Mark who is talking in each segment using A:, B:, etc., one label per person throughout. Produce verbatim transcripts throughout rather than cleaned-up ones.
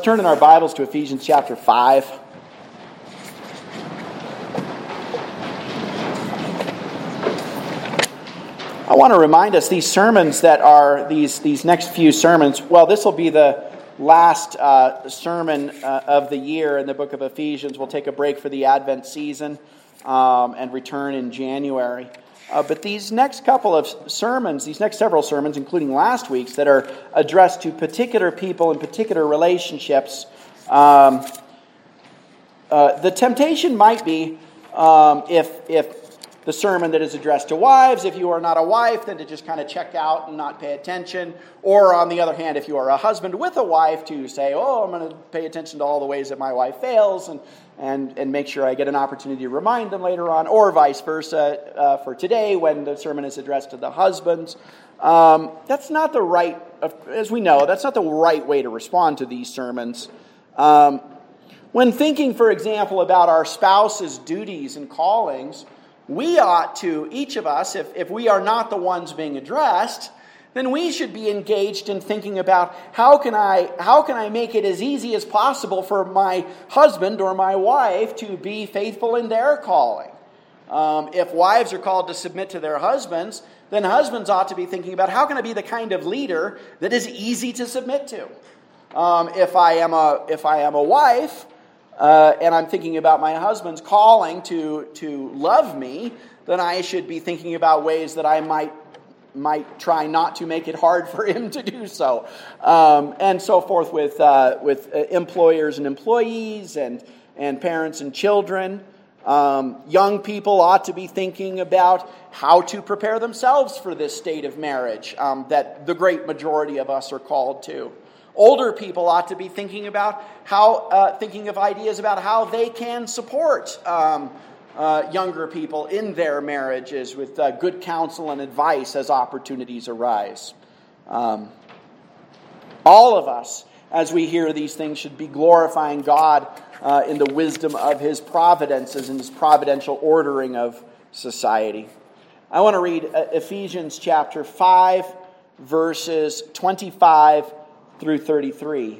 A: turn in our Bibles to Ephesians chapter five. I want to remind us these sermons that are, these, these next few sermons, well, this will be the last uh, sermon uh, of the year in the book of Ephesians. We'll take a break for the Advent season um, and return in January. Uh, but these next couple of sermons, these next several sermons, including last week's, that are addressed to particular people and particular relationships, um, uh, the temptation might be, um, if if the sermon that is addressed to wives, if you are not a wife, then to just kind of check out and not pay attention. Or on the other hand, if you are a husband with a wife, to say, oh, I'm going to pay attention to all the ways that my wife fails and and, and make sure I get an opportunity to remind them later on. Or vice versa uh, for today when the sermon is addressed to the husbands. Um, that's not the right, as we know, that's not the right way to respond to these sermons. Um, when thinking, for example, about our spouse's duties and callings, we ought to, each of us, if, if we are not the ones being addressed, then we should be engaged in thinking about how can I how can I make it as easy as possible for my husband or my wife to be faithful in their calling. Um, if wives are called to submit to their husbands, then husbands ought to be thinking about how can I be the kind of leader that is easy to submit to. Um, if I am a if I am a wife, Uh, and I'm thinking about my husband's calling to to love me, then I should be thinking about ways that I might might try not to make it hard for him to do so, um, and so forth with uh, with employers and employees, and and parents and children. Um, young people ought to be thinking about how to prepare themselves for this state of marriage um, that the great majority of us are called to. Older people ought to be thinking about how, uh, thinking of ideas about how they can support um, uh, younger people in their marriages with uh, good counsel and advice as opportunities arise. Um, all of us, as we hear these things, should be glorifying God uh, in the wisdom of His providences and His providential ordering of society. I want to read uh, Ephesians chapter five, verses twenty-five through thirty-three.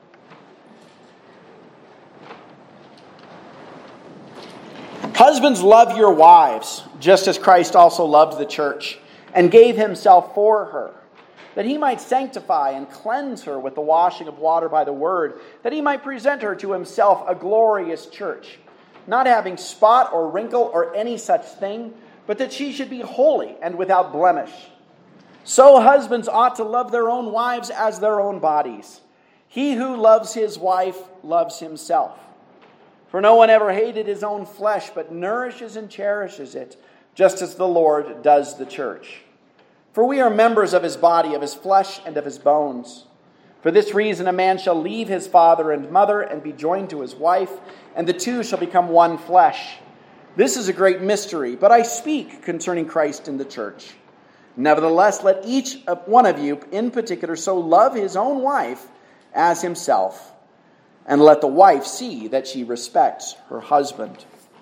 A: Husbands, love your wives, just as Christ also loved the church, and gave himself for her, that he might sanctify and cleanse her with the washing of water by the word, that he might present her to himself a glorious church, not having spot or wrinkle or any such thing, but that she should be holy and without blemish. So husbands ought to love their own wives as their own bodies. He who loves his wife loves himself. For no one ever hated his own flesh, but nourishes and cherishes it, just as the Lord does the church. For we are members of his body, of his flesh, and of his bones. For this reason a man shall leave his father and mother and be joined to his wife, and the two shall become one flesh. This is a great mystery, but I speak concerning Christ and the church. Nevertheless, let each one of you in particular so love his own wife as himself, and let the wife see that she respects her husband.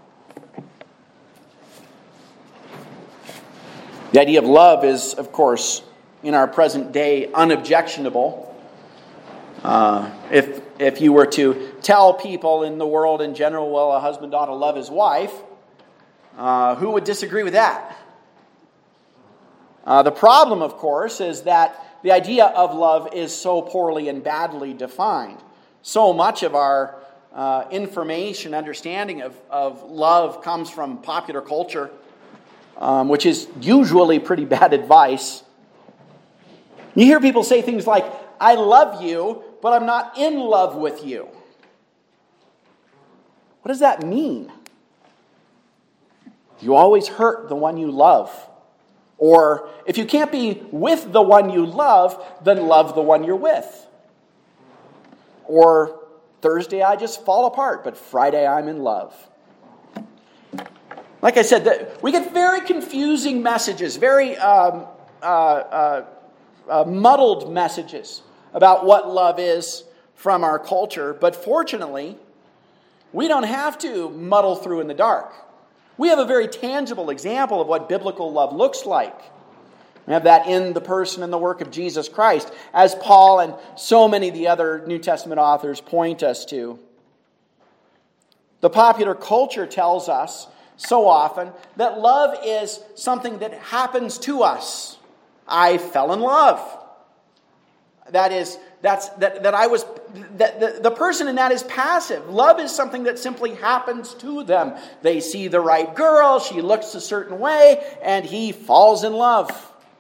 A: The idea of love is, of course, in our present day, unobjectionable. Uh, if if you were to tell people in the world in general, well, a husband ought to love his wife, uh, who would disagree with that? Uh, the problem, of course, is that the idea of love is so poorly and badly defined. So much of our uh, information, understanding of, of love comes from popular culture, um, which is usually pretty bad advice. You hear people say things like, I love you, but I'm not in love with you. What does that mean? You always hurt the one you love. Or, if you can't be with the one you love, then love the one you're with. Or, Thursday I just fall apart, but Friday I'm in love. Like I said, we get very confusing messages, very um, uh, uh, uh, muddled messages about what love is from our culture. But fortunately, we don't have to muddle through in the dark. We have a very tangible example of what biblical love looks like. We have that in the person and the work of Jesus Christ, as Paul and so many of the other New Testament authors point us to. The popular culture tells us so often that love is something that happens to us. I fell in love. That is, that's that, that I was that the, the person in that is passive. Love is something that simply happens to them. They see the right girl, she looks a certain way, and he falls in love.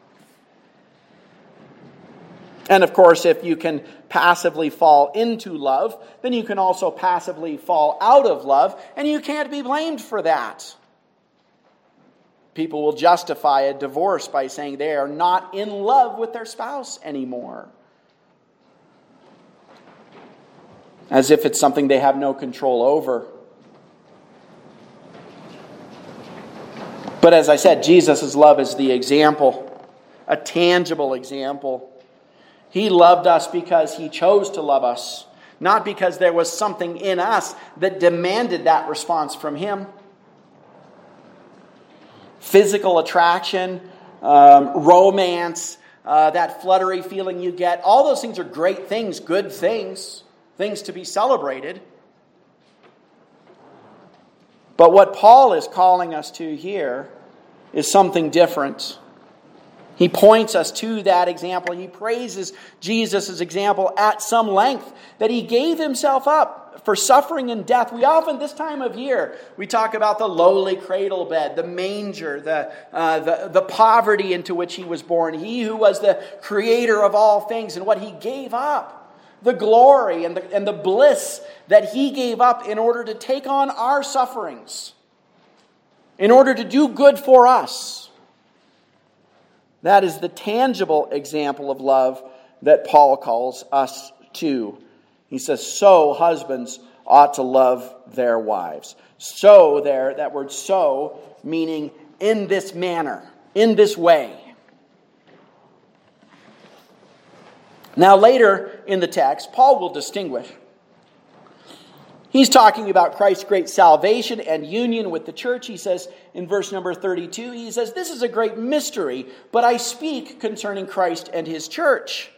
A: And of course, if you can passively fall into love, then you can also passively fall out of love, and you can't be blamed for that. People will justify a divorce by saying they are not in love with their spouse anymore, as if it's something they have no control over. But as I said, Jesus' love is the example, a tangible example. He loved us because he chose to love us, not because there was something in us that demanded that response from him. Physical attraction, um, romance, uh, that fluttery feeling you get, all those things are great things, good things, things to be celebrated. But what Paul is calling us to here is something different. He points us to that example. He praises Jesus' example at some length, that he gave himself up for suffering and death. We often, this time of year, we talk about the lowly cradle bed, the manger, the, uh, the, the poverty into which he was born. He who was the creator of all things and what he gave up, the glory and the, and the bliss that he gave up in order to take on our sufferings, in order to do good for us. That is the tangible example of love that Paul calls us to. He says, so husbands ought to love their wives. So there, that word so, meaning in this manner, in this way. Now later in the text, Paul will distinguish. He's talking about Christ's great salvation and union with the church. He says in verse number thirty-two, he says, this is a great mystery, but I speak concerning Christ and his church.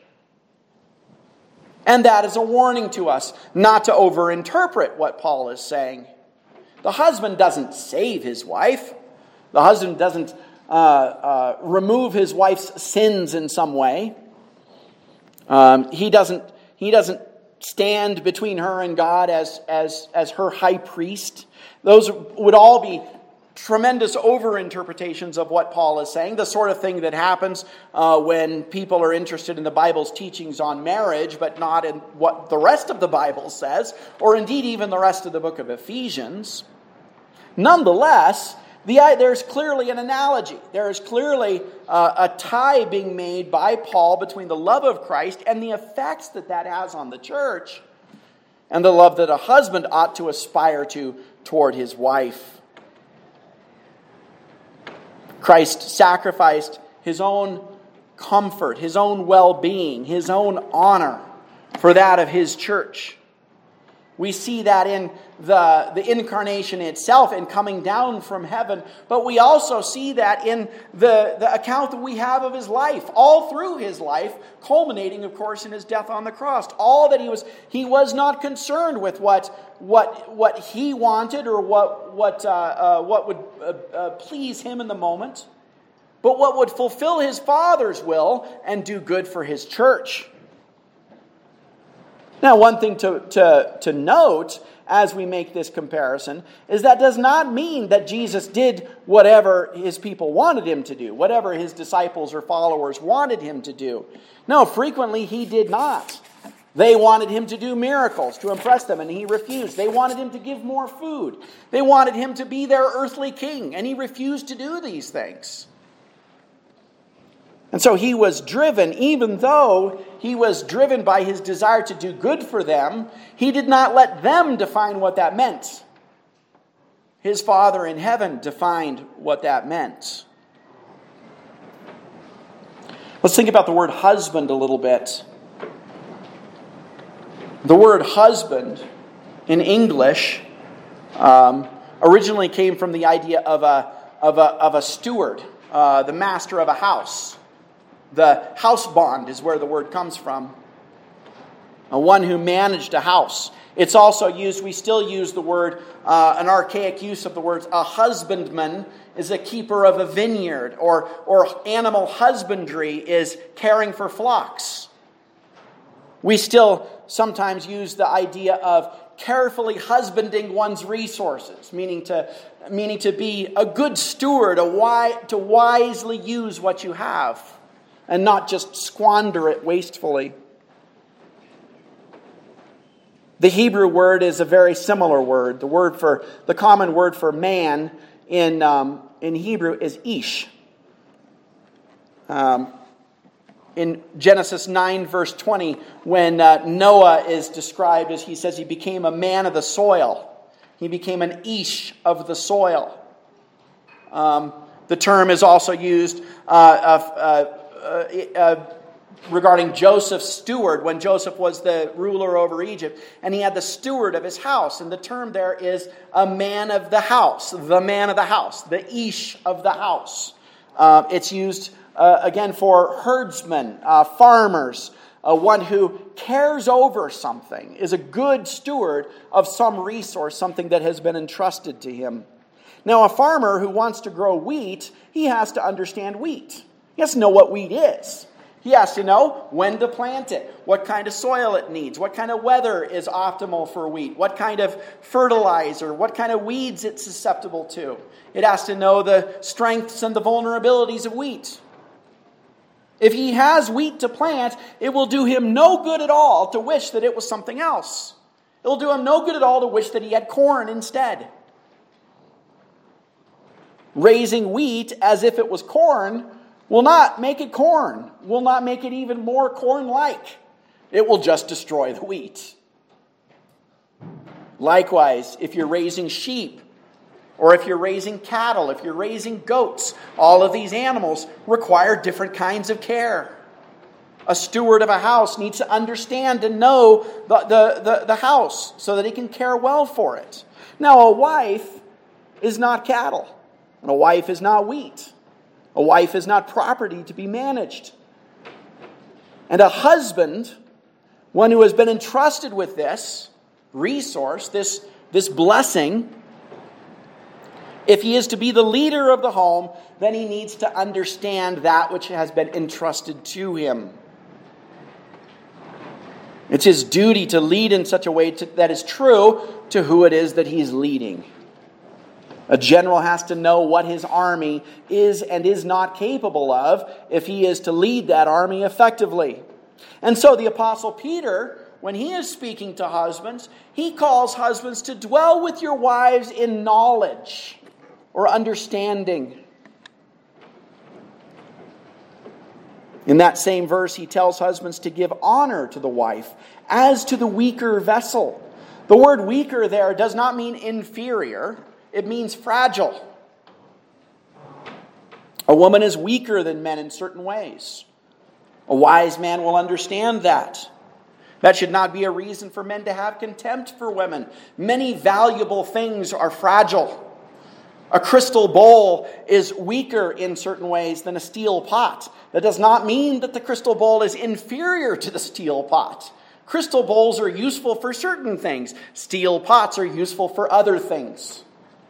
A: And that is a warning to us not to overinterpret what Paul is saying. The husband doesn't save his wife. The husband doesn't uh, uh, remove his wife's sins in some way. Um, he doesn't. He doesn't stand between her and God as, as, as her high priest. Those would all be tremendous overinterpretations of what Paul is saying, the sort of thing that happens uh, when people are interested in the Bible's teachings on marriage, but not in what the rest of the Bible says, or indeed even the rest of the book of Ephesians. Nonetheless, the, there's clearly an analogy. There is clearly uh, a tie being made by Paul between the love of Christ and the effects that that has on the church, and the love that a husband ought to aspire to toward his wife. Christ sacrificed his own comfort, his own well-being, his own honor for that of his church. We see that in the, the incarnation itself and coming down from heaven. But we also see that in the, the account that we have of his life. All through his life, culminating, of course, in his death on the cross. All that he was, he was not concerned with what, what, what he wanted or what, what, uh, uh, what would uh, uh, please him in the moment. But what would fulfill his Father's will and do good for his church. Now, one thing to, to, to note as we make this comparison is that does not mean that Jesus did whatever his people wanted him to do, whatever his disciples or followers wanted him to do. No, frequently he did not. They wanted him to do miracles to impress them, and he refused. They wanted him to give more food. They wanted him to be their earthly king, and he refused to do these things. And so he was driven, even though he was driven by his desire to do good for them, he did not let them define what that meant. His Father in heaven defined what that meant. Let's think about the word husband a little bit. The word husband in English um, originally came from the idea of a, of a, of a steward, uh, the master of a house. The house bond is where the word comes from. A one who managed a house. It's also used, we still use the word, uh, an archaic use of the words, a husbandman is a keeper of a vineyard, or, or animal husbandry is caring for flocks. We still sometimes use the idea of carefully husbanding one's resources, meaning to, meaning to be a good steward, a wi- to wisely use what you have, and not just squander it wastefully. The Hebrew word is a very similar word. The word for the common word for man in um, in Hebrew is ish. Um, in Genesis nine, verse twenty, when uh, Noah is described as, he says he became a man of the soil. He became an ish of the soil. Um, the term is also used uh, of, uh, uh, uh, regarding Joseph's steward, when Joseph was the ruler over Egypt, and he had the steward of his house. And the term there is a man of the house, the man of the house, the ish of the house. Uh, it's used, uh, again, for herdsmen, uh, farmers, uh, one who cares over something, is a good steward of some resource, something that has been entrusted to him. Now, a farmer who wants to grow wheat, he has to understand wheat. He has to know what wheat is. He has to know when to plant it, what kind of soil it needs, what kind of weather is optimal for wheat, what kind of fertilizer, what kind of weeds it's susceptible to. It has to know the strengths and the vulnerabilities of wheat. If he has wheat to plant, it will do him no good at all to wish that it was something else. It will do him no good at all to wish that he had corn instead. Raising wheat as if it was corn will not make it corn, will not make it even more corn-like. It will just destroy the wheat. Likewise, if you're raising sheep, or if you're raising cattle, if you're raising goats, all of these animals require different kinds of care. A steward of a house needs to understand and know the, the, the, the house so that he can care well for it. Now, a wife is not cattle, and a wife is not wheat. A wife is not property to be managed. And a husband, one who has been entrusted with this resource, this, this blessing, if he is to be the leader of the home, then he needs to understand that which has been entrusted to him. It's his duty to lead in such a way to, that is true to who it is that he's leading. A general has to know what his army is and is not capable of if he is to lead that army effectively. And so the Apostle Peter, when he is speaking to husbands, he calls husbands to dwell with your wives in knowledge or understanding. In that same verse, he tells husbands to give honor to the wife as to the weaker vessel. The word weaker there does not mean inferior. It means fragile. A woman is weaker than men in certain ways. A wise man will understand that. That should not be a reason for men to have contempt for women. Many valuable things are fragile. A crystal bowl is weaker in certain ways than a steel pot. That does not mean that the crystal bowl is inferior to the steel pot. Crystal bowls are useful for certain things. Steel pots are useful for other things.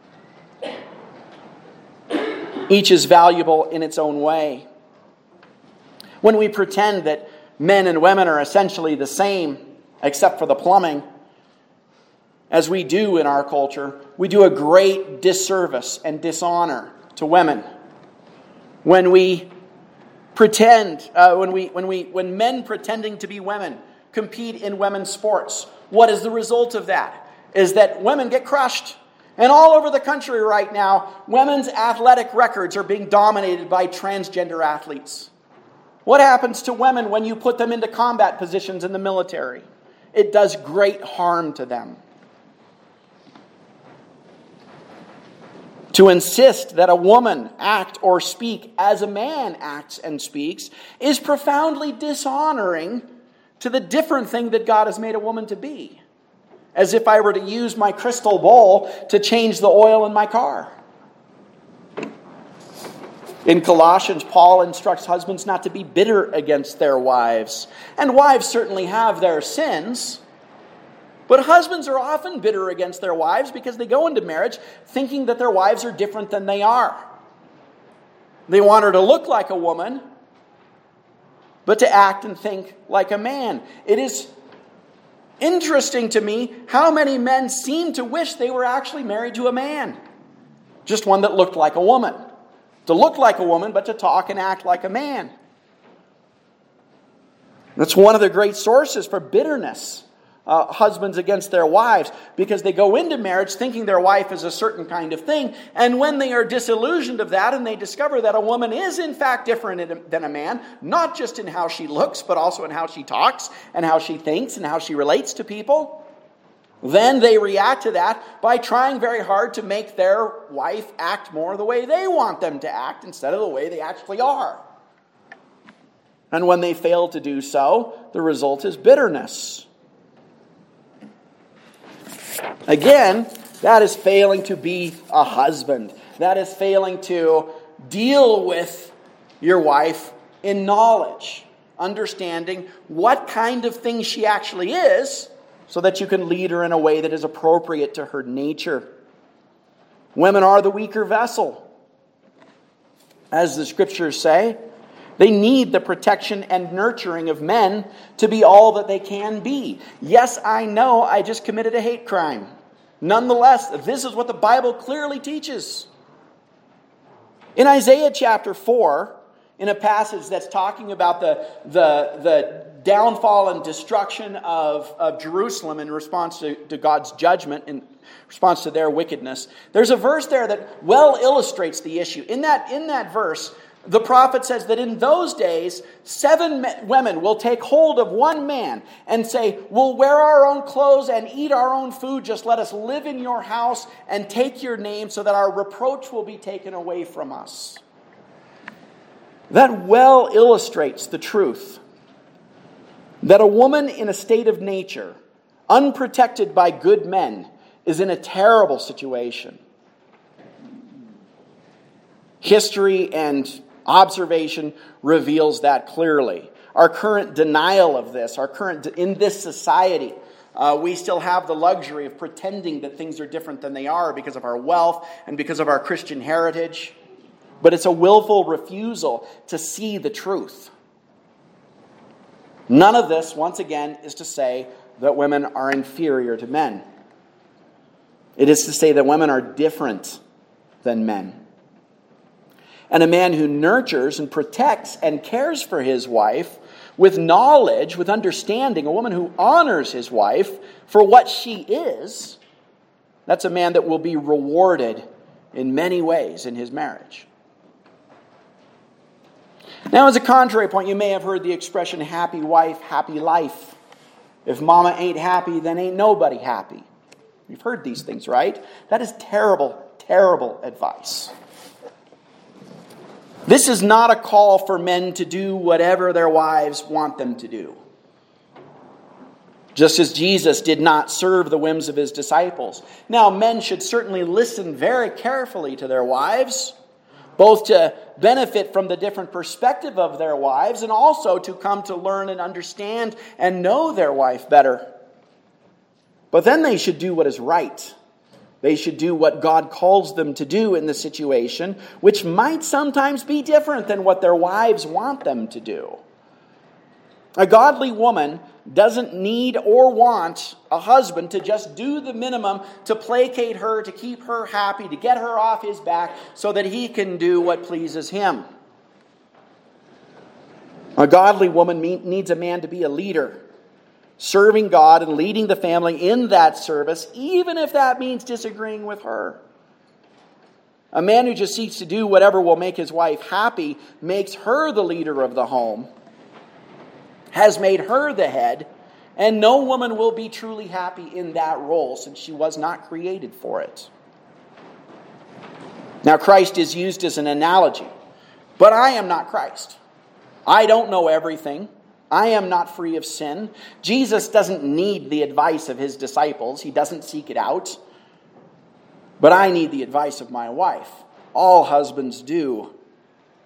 A: Each is valuable in its own way. When we pretend that men and women are essentially the same, except for the plumbing, as we do in our culture, we do a great disservice and dishonor to women. When we pretend, uh, when we, when we, when men pretending to be women compete in women's sports, what is the result of that? Is that women get crushed. And all over the country right now, women's athletic records are being dominated by transgender athletes. What happens to women when you put them into combat positions in the military? It does great harm to them. To insist that a woman act or speak as a man acts and speaks is profoundly dishonoring to the different thing that God has made a woman to be. As if I were to use my crystal bowl to change the oil in my car. In Colossians, Paul instructs husbands not to be bitter against their wives. And wives certainly have their sins. But husbands are often bitter against their wives because they go into marriage thinking that their wives are different than they are. They want her to look like a woman, but to act and think like a man. It is interesting to me how many men seem to wish they were actually married to a man. Just one that looked like a woman. To look like a woman, but to talk and act like a man. That's one of the great sources for bitterness. Uh, husbands against their wives, because they go into marriage thinking their wife is a certain kind of thing, and when they are disillusioned of that and they discover that a woman is in fact different than a man, not just in how she looks, but also in how she talks and how she thinks and how she relates to people, then they react to that by trying very hard to make their wife act more the way they want them to act instead of the way they actually are. And when they fail to do so, the result is bitterness. Again, that is failing to be a husband. That is failing to deal with your wife in knowledge, understanding what kind of thing she actually is, so that you can lead her in a way that is appropriate to her nature. Women are the weaker vessel. As the scriptures say, they need the protection and nurturing of men to be all that they can be. Yes, I know I just committed a hate crime. Nonetheless, this is what the Bible clearly teaches. In Isaiah chapter four, in a passage that's talking about the, the, the downfall and destruction of, of Jerusalem in response to, to God's judgment, in response to their wickedness, there's a verse there that well illustrates the issue. In that, in that verse, the prophet says that in those days, seven women will take hold of one man and say, we'll wear our own clothes and eat our own food. Just let us live in your house and take your name so that our reproach will be taken away from us. That well illustrates the truth that a woman in a state of nature, unprotected by good men, is in a terrible situation. History and observation reveals that clearly. Our current denial of this, our current, in this society, uh, we still have the luxury of pretending that things are different than they are because of our wealth and because of our Christian heritage. But it's a willful refusal to see the truth. None of this, once again, is to say that women are inferior to men. It is to say that women are different than men. And a man who nurtures and protects and cares for his wife with knowledge, with understanding, a woman who honors his wife for what she is, that's a man that will be rewarded in many ways in his marriage. Now, as a contrary point, you may have heard the expression, happy wife, happy life. If mama ain't happy, then ain't nobody happy. You've heard these things, right? That is terrible, terrible advice. This is not a call for men to do whatever their wives want them to do. Just as Jesus did not serve the whims of his disciples. Now, men should certainly listen very carefully to their wives, both to benefit from the different perspective of their wives and also to come to learn and understand and know their wife better. But then they should do what is right. They should do what God calls them to do in the situation, which might sometimes be different than what their wives want them to do. A godly woman doesn't need or want a husband to just do the minimum to placate her, to keep her happy, to get her off his back so that he can do what pleases him. A godly woman needs a man to be a leader, serving God and leading the family in that service, even if that means disagreeing with her. A man who just seeks to do whatever will make his wife happy makes her the leader of the home, has made her the head, and no woman will be truly happy in that role since she was not created for it. Now, Christ is used as an analogy, but I am not Christ. I don't know everything. I am not free of sin. Jesus doesn't need the advice of his disciples. He doesn't seek it out. But I need the advice of my wife. All husbands do.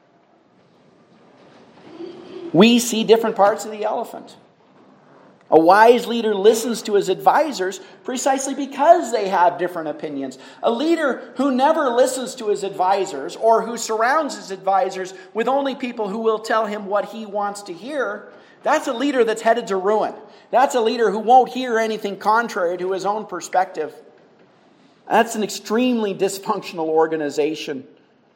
A: We see different parts of the elephant. A wise leader listens to his advisors precisely because they have different opinions. A leader who never listens to his advisors or who surrounds his advisors with only people who will tell him what he wants to hear, that's a leader that's headed to ruin. That's a leader who won't hear anything contrary to his own perspective. That's an extremely dysfunctional organization.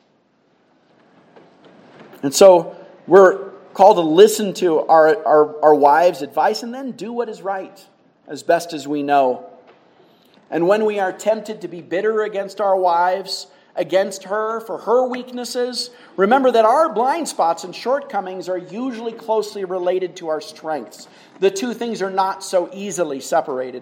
A: And so we're called to listen to our, our, our wives' advice and then do what is right as best as we know. And when we are tempted to be bitter against our wives, against her for her weaknesses, remember that our blind spots and shortcomings are usually closely related to our strengths. The two things are not so easily separated.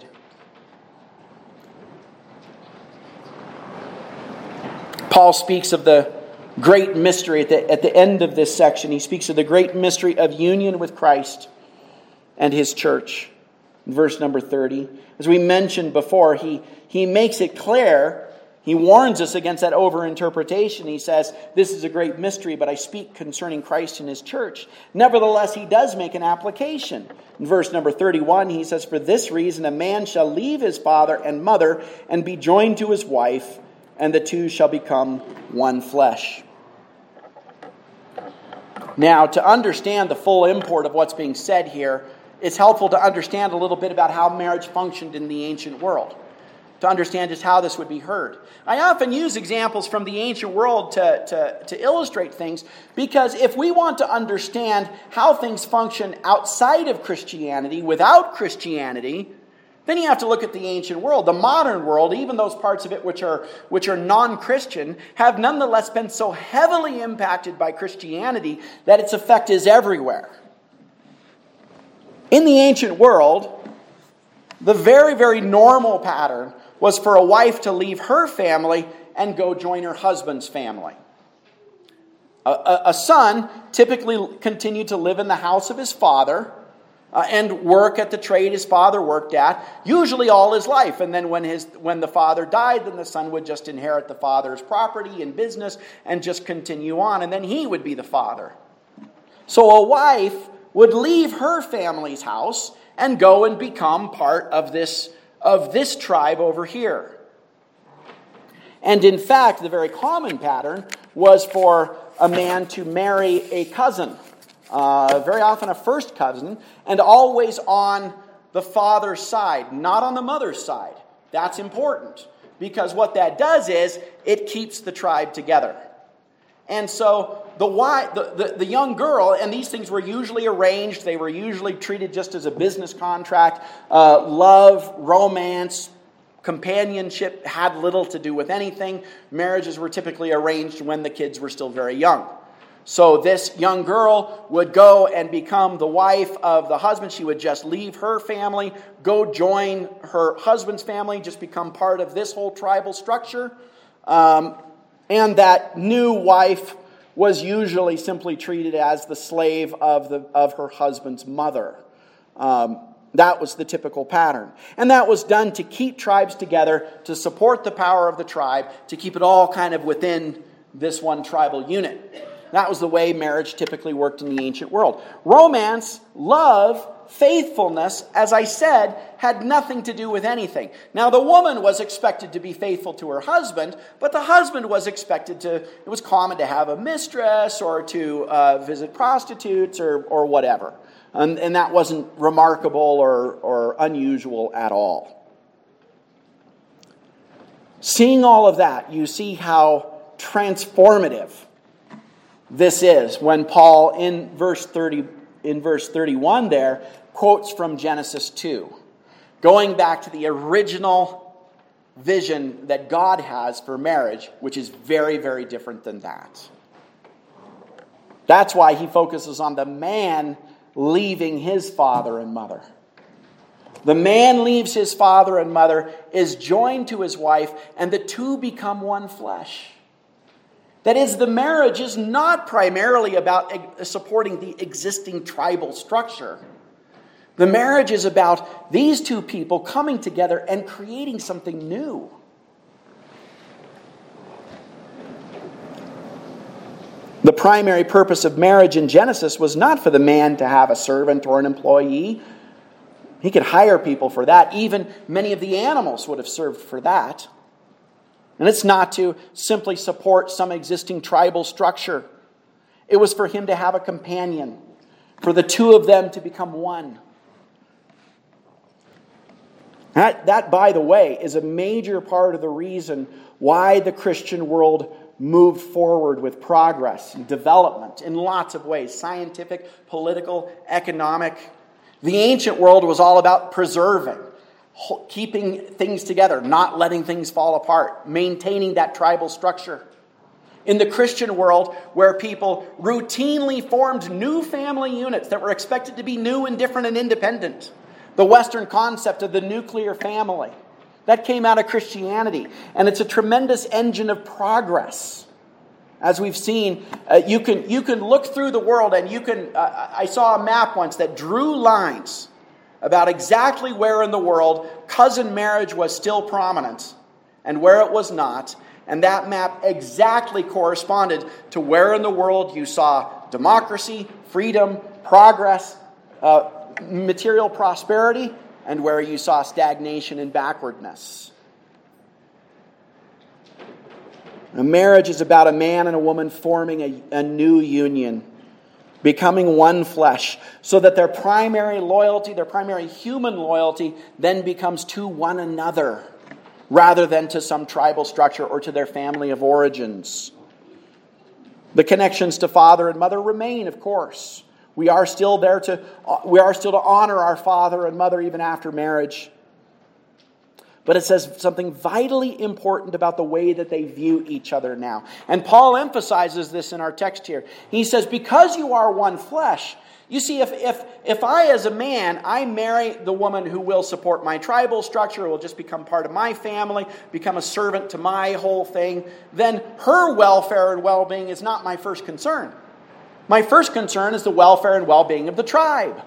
A: Paul speaks of the great mystery at the, at the end of this section. He speaks of the great mystery of union with Christ and his church. In verse number thirty, as we mentioned before, he, he makes it clear. He warns us against that overinterpretation. He says, this is a great mystery, but I speak concerning Christ and his church. Nevertheless, he does make an application. In verse number thirty-one, he says, for this reason a man shall leave his father and mother and be joined to his wife, and the two shall become one flesh. Now, to understand the full import of what's being said here, it's helpful to understand a little bit about how marriage functioned in the ancient world, to understand just how this would be heard. I often use examples from the ancient world to, to, to illustrate things, because if we want to understand how things function outside of Christianity, without Christianity, then you have to look at the ancient world. The modern world, even those parts of it which are, which are non-Christian, have nonetheless been so heavily impacted by Christianity that its effect is everywhere. In the ancient world, the very, very normal pattern was for a wife to leave her family and go join her husband's family. A, a, a son typically continued to live in the house of his father, Uh, and work at the trade his father worked at, usually all his life. And then when his when the father died, then the son would just inherit the father's property and business and just continue on. And then he would be the father. So a wife would leave her family's house and go and become part of this, of this tribe over here. And in fact, the very common pattern was for a man to marry a cousin. Uh, very often a first cousin, and always on the father's side, not on the mother's side. That's important, because what that does is it keeps the tribe together. And so the, wife, the, the, the young girl, and these things were usually arranged, they were usually treated just as a business contract. Uh, love, romance, companionship had little to do with anything. Marriages were typically arranged when the kids were still very young. So this young girl would go and become the wife of the husband. She would just leave her family, go join her husband's family, just become part of this whole tribal structure. Um, and that new wife was usually simply treated as the slave of the of her husband's mother. Um, that was the typical pattern. And that was done to keep tribes together, to support the power of the tribe, to keep it all kind of within this one tribal unit. That was the way marriage typically worked in the ancient world. Romance, love, faithfulness, as I said, had nothing to do with anything. Now, the woman was expected to be faithful to her husband, but the husband was expected to, it was common to have a mistress or to uh, visit prostitutes or, or whatever. And, and that wasn't remarkable or, or unusual at all. Seeing all of that, you see how transformative this is when Paul, in verse thirty, in verse thirty-one there, quotes from Genesis two, going back to the original vision that God has for marriage, which is very, very different than that. That's why he focuses on the man leaving his father and mother. The man leaves his father and mother, is joined to his wife, and the two become one flesh. That is, the marriage is not primarily about supporting the existing tribal structure. The marriage is about these two people coming together and creating something new. The primary purpose of marriage in Genesis was not for the man to have a servant or an employee. He could hire people for that. Even many of the animals would have served for that. And it's not to simply support some existing tribal structure. It was for him to have a companion, for the two of them to become one. That, that, by the way, is a major part of the reason why the Christian world moved forward with progress and development in lots of ways. Scientific, political, economic. The ancient world was all about preserving, keeping things together, not letting things fall apart, maintaining that tribal structure. In the Christian world, where people routinely formed new family units that were expected to be new and different and independent, the Western concept of the nuclear family, that came out of Christianity. And it's a tremendous engine of progress. As we've seen, uh, you can you can look through the world and you can... Uh, I saw a map once that drew lines about exactly where in the world cousin marriage was still prominent and where it was not. And that map exactly corresponded to where in the world you saw democracy, freedom, progress, uh, material prosperity, and where you saw stagnation and backwardness. A marriage is about a man and a woman forming a, a new union, becoming one flesh, so that their primary loyalty, their primary human loyalty, then becomes to one another, rather than to some tribal structure or to their family of origins. The connections to father and mother remain, of course. We are still there to we are still to honor our father and mother even after marriage. But it says something vitally important about the way that they view each other now. And Paul emphasizes this in our text here. He says, because you are one flesh. You see, if if if I as a man, I marry the woman who will support my tribal structure, will just become part of my family, become a servant to my whole thing, then her welfare and well-being is not my first concern. My first concern is the welfare and well-being of the tribe.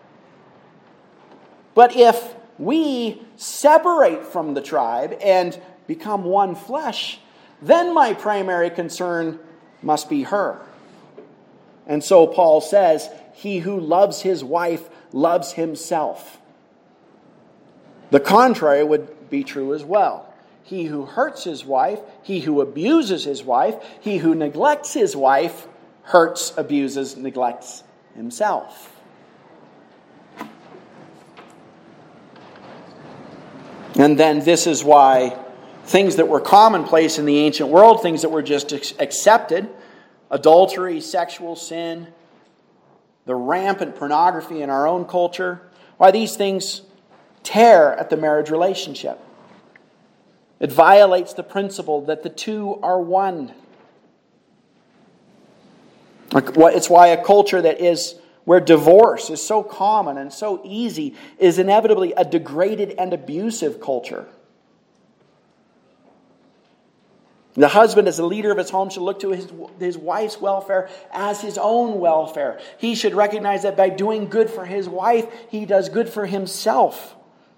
A: But if we separate from the tribe and become one flesh, then my primary concern must be her. And so Paul says, he who loves his wife loves himself. The contrary would be true as well. He who hurts his wife, he who abuses his wife, he who neglects his wife, hurts, abuses, neglects himself. And then this is why things that were commonplace in the ancient world, things that were just accepted, adultery, sexual sin, the rampant pornography in our own culture, why these things tear at the marriage relationship. It violates the principle that the two are one. It's why a culture that is where divorce is so common and so easy is inevitably a degraded and abusive culture. The husband, as the leader of his home, should look to his, his wife's welfare as his own welfare. He should recognize that by doing good for his wife, he does good for himself.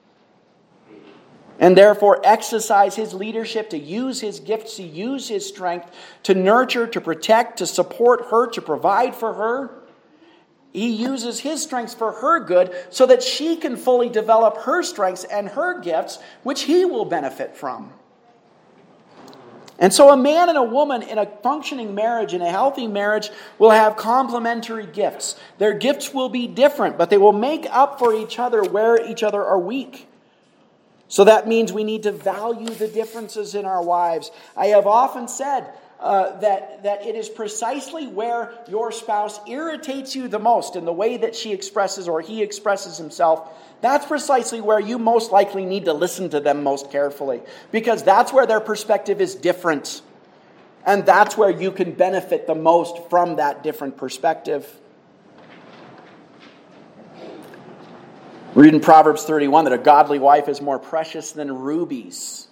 A: And therefore exercise his leadership, to use his gifts, to use his strength, to nurture, to protect, to support her, to provide for her. He uses his strengths for her good so that she can fully develop her strengths and her gifts, which he will benefit from. And so a man and a woman in a functioning marriage, in a healthy marriage, will have complementary gifts. Their gifts will be different, but they will make up for each other where each other are weak. So that means we need to value the differences in our wives. I have often said uh, that, that it is precisely where your spouse irritates you the most in the way that she expresses or he expresses himself. That's precisely where you most likely need to listen to them most carefully, because that's where their perspective is different. And that's where you can benefit the most from that different perspective. We read in Proverbs thirty-one that a godly wife is more precious than rubies.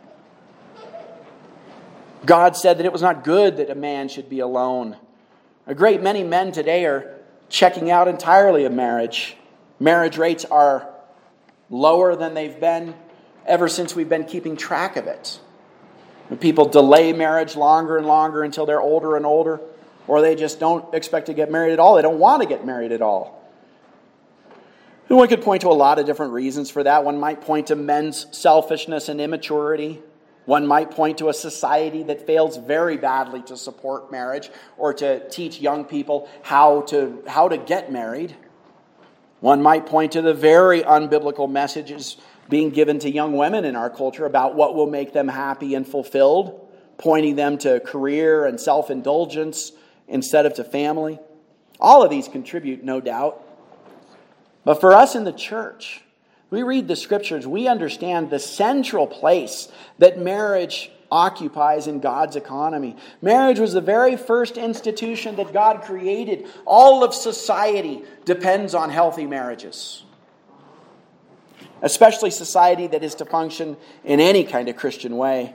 A: God said that it was not good that a man should be alone. A great many men today are checking out entirely of marriage. Marriage rates are lower than they've been ever since we've been keeping track of it. When people delay marriage longer and longer until they're older and older. or they just don't expect to get married at all. They don't want to get married at all. And one could point to a lot of different reasons for that. One might point to men's selfishness and immaturity. One might point to a society that fails very badly to support marriage or to teach young people how to, how to get married. One might point to the very unbiblical messages being given to young women in our culture about what will make them happy and fulfilled, pointing them to career and self-indulgence instead of to family. All of these contribute, no doubt. But for us in the church, we read the Scriptures, we understand the central place that marriage occupies in God's economy. Marriage was the very first institution that God created. All of society depends on healthy marriages, especially society that is to function in any kind of Christian way.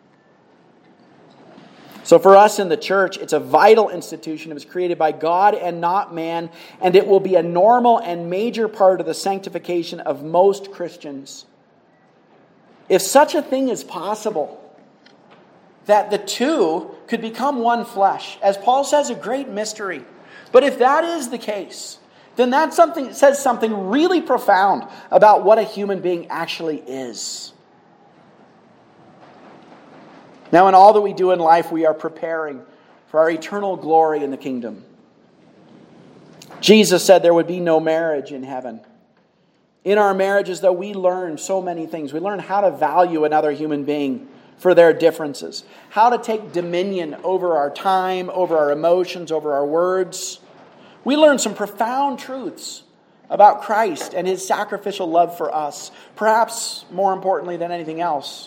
A: So for us in the church, it's a vital institution. It was created by God and not man, and it will be a normal and major part of the sanctification of most Christians. If such a thing is possible, that the two could become one flesh, as Paul says, a great mystery. But if that is the case, then that something says something really profound about what a human being actually is. Now, in all that we do in life, we are preparing for our eternal glory in the kingdom. Jesus said there would be no marriage in heaven. In our marriages, though, we learn so many things. We learn how to value another human being for their differences, how to take dominion over our time, over our emotions, over our words. We learn some profound truths about Christ and His sacrificial love for us, perhaps more importantly than anything else.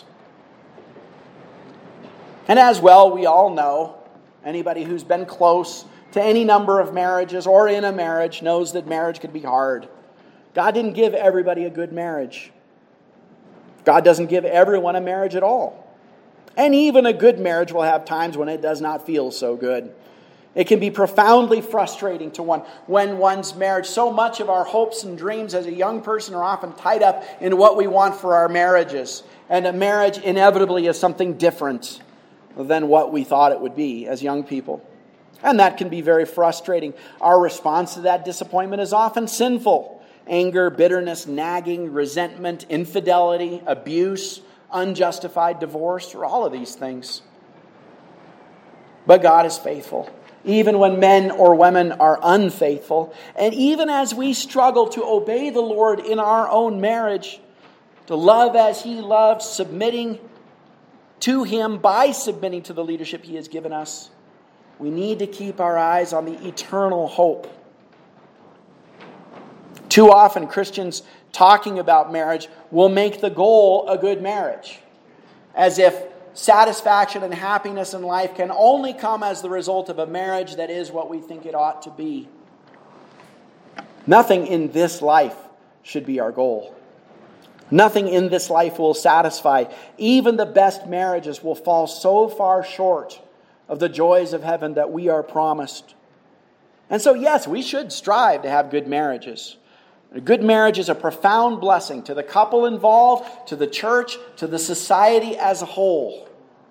A: And as well, we all know, anybody who's been close to any number of marriages or in a marriage knows that marriage can be hard. God didn't give everybody a good marriage. God doesn't give everyone a marriage at all. And even a good marriage will have times when it does not feel so good. It can be profoundly frustrating to one when one's marriage, so much of our hopes and dreams as a young person are often tied up in what we want for our marriages. And a marriage inevitably is something different than what we thought it would be as young people. And that can be very frustrating. Our response to that disappointment is often sinful. Anger, bitterness, nagging, resentment, infidelity, abuse, unjustified divorce, or all of these things. But God is faithful. Even when men or women are unfaithful, and even as we struggle to obey the Lord in our own marriage, to love as He loves, submitting to Him by submitting to the leadership He has given us, we need to keep our eyes on the eternal hope. Too often, Christians talking about marriage will make the goal a good marriage, as if satisfaction and happiness in life can only come as the result of a marriage that is what we think it ought to be. Nothing in this life should be our goal. Nothing in this life will satisfy. Even the best marriages will fall so far short of the joys of heaven that we are promised. And so, yes, we should strive to have good marriages. A good marriage is a profound blessing to the couple involved, to the church, to the society as a whole.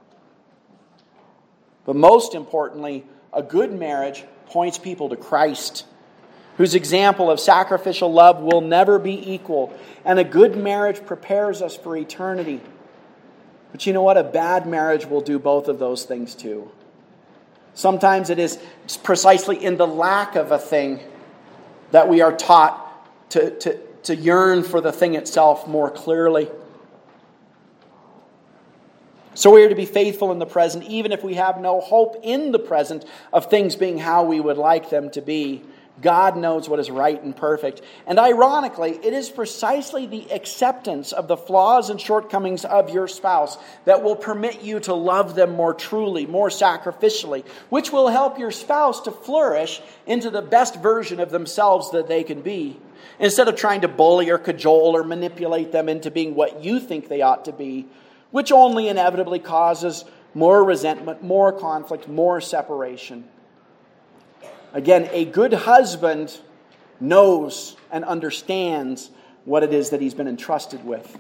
A: But most importantly, a good marriage points people to Christ, whose example of sacrificial love will never be equal. And a good marriage prepares us for eternity. But you know what? A bad marriage will do both of those things too. Sometimes it is precisely in the lack of a thing that we are taught to, to, to yearn for the thing itself more clearly. So we are to be faithful in the present, even if we have no hope in the present of things being how we would like them to be. God knows what is right and perfect. And ironically, it is precisely the acceptance of the flaws and shortcomings of your spouse that will permit you to love them more truly, more sacrificially, which will help your spouse to flourish into the best version of themselves that they can be, instead of trying to bully or cajole or manipulate them into being what you think they ought to be, which only inevitably causes more resentment, more conflict, more separation. Again, a good husband knows and understands what it is that he's been entrusted with.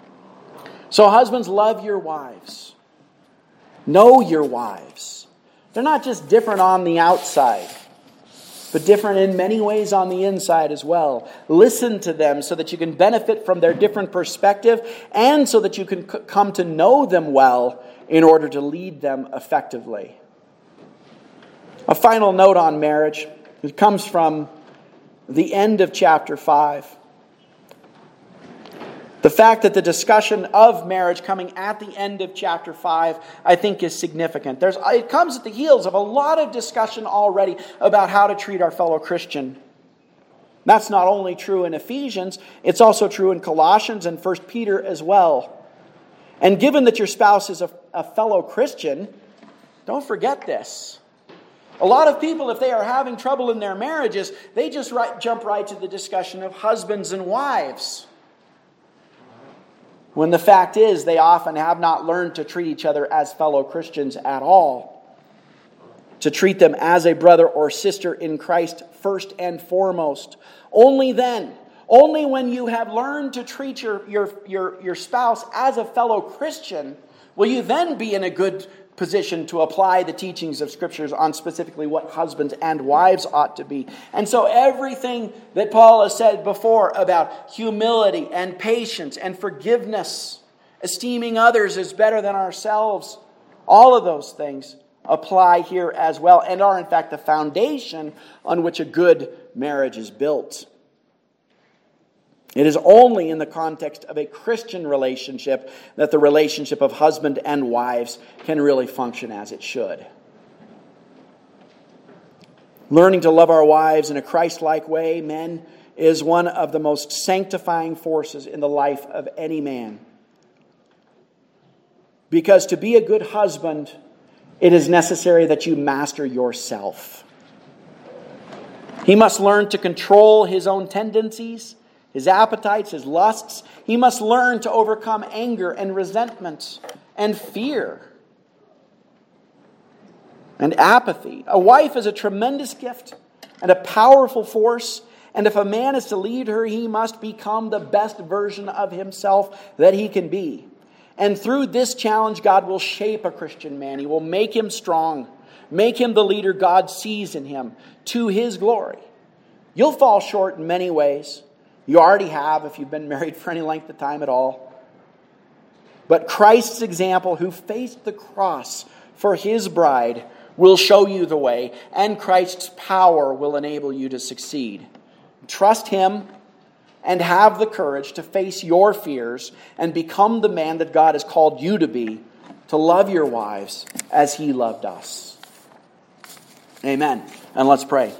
A: So husbands, love your wives. Know your wives. They're not just different on the outside, but different in many ways on the inside as well. Listen to them so that you can benefit from their different perspective and so that you can c- come to know them well in order to lead them effectively. A final note on marriage. It comes from the end of chapter five. The fact that the discussion of marriage coming at the end of chapter five, I think, is significant. There's, it comes at the heels of a lot of discussion already about how to treat our fellow Christian. That's not only true in Ephesians, it's also true in Colossians and First Peter as well. And given that your spouse is a, a fellow Christian, don't forget this. A lot of people, if they are having trouble in their marriages, they just right, jump right to the discussion of husbands and wives. When the fact is, they often have not learned to treat each other as fellow Christians at all. To treat them as a brother or sister in Christ first and foremost. Only then, only when you have learned to treat your, your, your, your spouse as a fellow Christian, will you then be in a good position to apply the teachings of Scriptures on specifically what husbands and wives ought to be. And so everything that Paul has said before about humility and patience and forgiveness, esteeming others as better than ourselves, all of those things apply here as well and are in fact the foundation on which a good marriage is built. It is only in the context of a Christian relationship that the relationship of husband and wives can really function as it should. Learning to love our wives in a Christ-like way, men, is one of the most sanctifying forces in the life of any man. Because to be a good husband, it is necessary that you master yourself. He must learn to control his own tendencies, his appetites, his lusts. He must learn to overcome anger and resentment and fear and apathy. A wife is a tremendous gift and a powerful force. And if a man is to lead her, he must become the best version of himself that he can be. And through this challenge, God will shape a Christian man. He will make him strong, make him the leader God sees in him to His glory. You'll fall short in many ways. You already have if you've been married for any length of time at all. But Christ's example, who faced the cross for His bride, will show you the way, and Christ's power will enable you to succeed. Trust Him and have the courage to face your fears and become the man that God has called you to be, to love your wives as He loved us. Amen. And let's pray.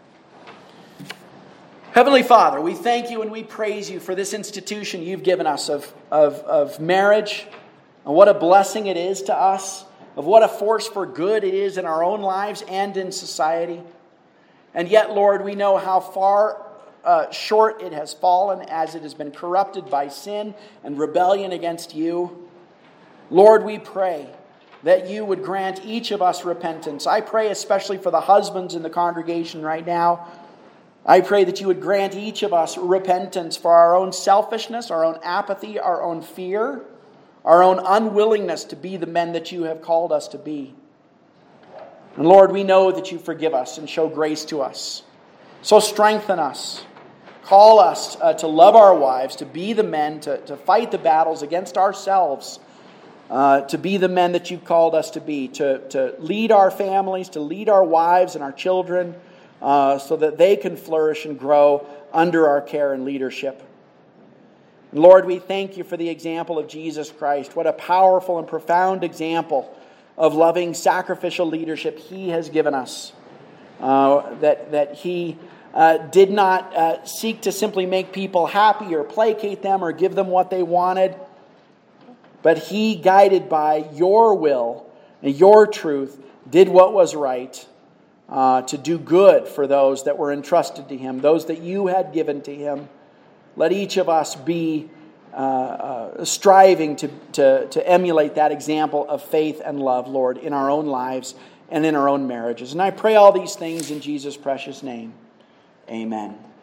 A: Heavenly Father, we thank You and we praise You for this institution You've given us of, of, of marriage, and what a blessing it is to us, of what a force for good it is in our own lives and in society. And yet, Lord, we know how far uh, short it has fallen as it has been corrupted by sin and rebellion against You. Lord, we pray that You would grant each of us repentance. I pray especially for the husbands in the congregation right now. I pray that You would grant each of us repentance for our own selfishness, our own apathy, our own fear, our own unwillingness to be the men that You have called us to be. And Lord, we know that You forgive us and show grace to us. So strengthen us. Call us uh, to love our wives, to be the men, to, to fight the battles against ourselves, uh, to be the men that You've called us to be, to, to lead our families, to lead our wives and our children, Uh, so that they can flourish and grow under our care and leadership. And Lord, we thank You for the example of Jesus Christ. What a powerful and profound example of loving sacrificial leadership He has given us. Uh, that, that He uh, did not uh, seek to simply make people happy or placate them or give them what they wanted, but He, guided by Your will and Your truth, did what was right. Uh, to do good for those that were entrusted to Him, those that You had given to Him. Let each of us be uh, uh, striving to, to, to emulate that example of faith and love, Lord, in our own lives and in our own marriages. And I pray all these things in Jesus' precious name. Amen.